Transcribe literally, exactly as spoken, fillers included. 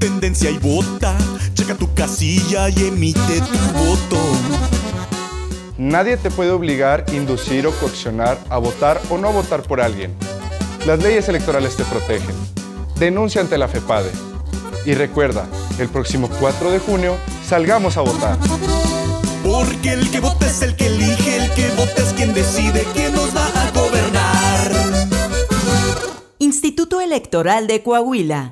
tendencia y vota. Checa tu casilla y emite tu voto. Nadie te puede obligar, inducir o coaccionar a votar o no votar por alguien. Las leyes electorales te protegen. Denuncia ante la FEPADE. Y recuerda, el próximo cuatro de junio, salgamos a votar. Porque el que vota es el que elige, el que vota es quien decide quién nos va a gobernar. Instituto Electoral de Coahuila.